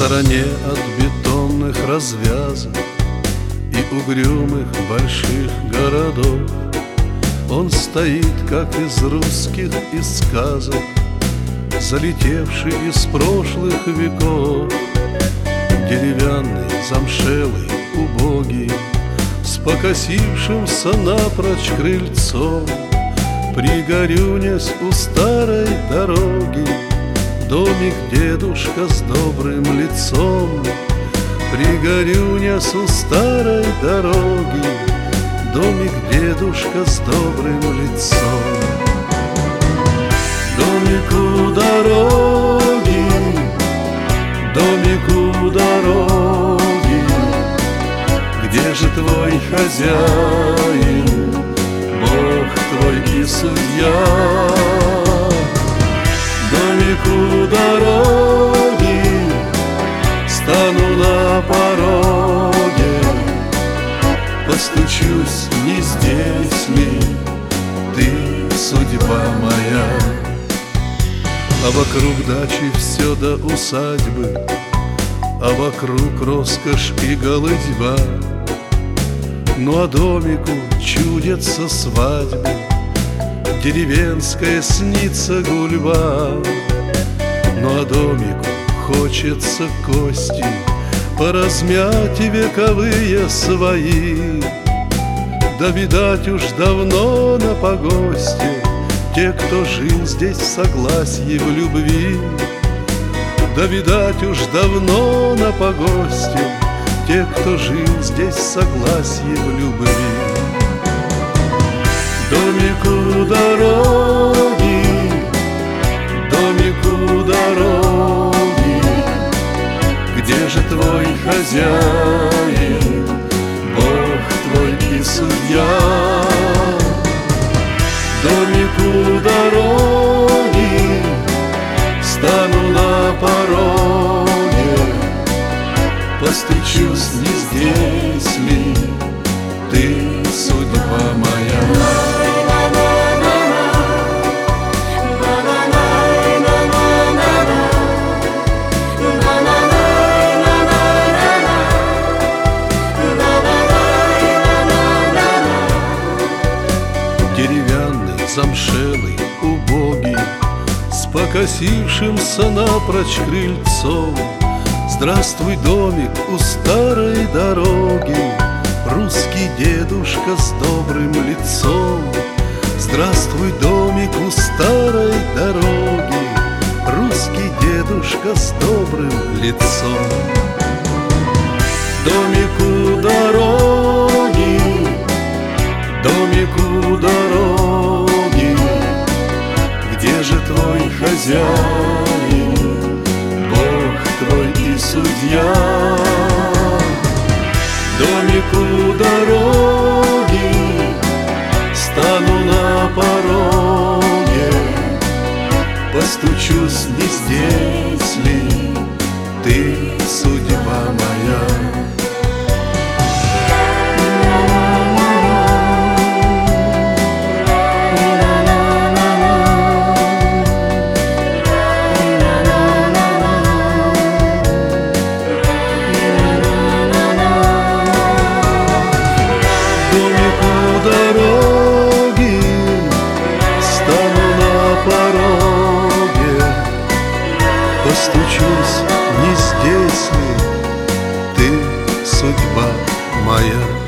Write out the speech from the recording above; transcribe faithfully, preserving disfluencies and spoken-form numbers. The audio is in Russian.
стороне от бетонных развязок и угрюмых больших городов он стоит, как из русских из сказок, залетевший из прошлых веков. Деревянный, замшелый, убогий, с покосившимся напрочь крыльцом, пригорюнясь у старой дороги, домик дедушка с добрым лицом. Пригорюнясь у старой дороги, домик дедушка с добрым лицом. Домик у дороги, домик у дороги, где же твой хозяин, Бог твой и судья? Домик у дороги, стану на пороге, постучусь, не здесь ли ты, судьба моя? А вокруг дачи все до усадьбы, а вокруг роскошь и голыдьба. Ну а домику чудятся свадьбы, деревенская снится гульба. Ну а домику хочется кости поразмять и вековые свои. Да, видать, уж давно на погосте те, кто жил здесь в согласии, в любви. Да, видать, уж давно на погосте те, кто жил здесь в согласии, в любви. Домик у дороги, домик у дороги, где же твой хозяин, Бог твой и судья? Домик у дороги, стану на пороге, постучусь, не здесь ли ты, судьба моя? Деревянный, замшелый, убогий, с покосившимся напрочь крыльцом. Здравствуй, домик у старой дороги, русский дедушка с добрым лицом. Здравствуй, домик у старой дороги, русский дедушка с добрым лицом. Домик у дороги, домик у дороги, где же твой хозяин, Бог твой и судья? Домик у дороги, стану на пороге, постучусь, не здесь ли ты, судьба моя? Дороги, стану на пороге, постучусь, не здесь ли ты, судьба моя?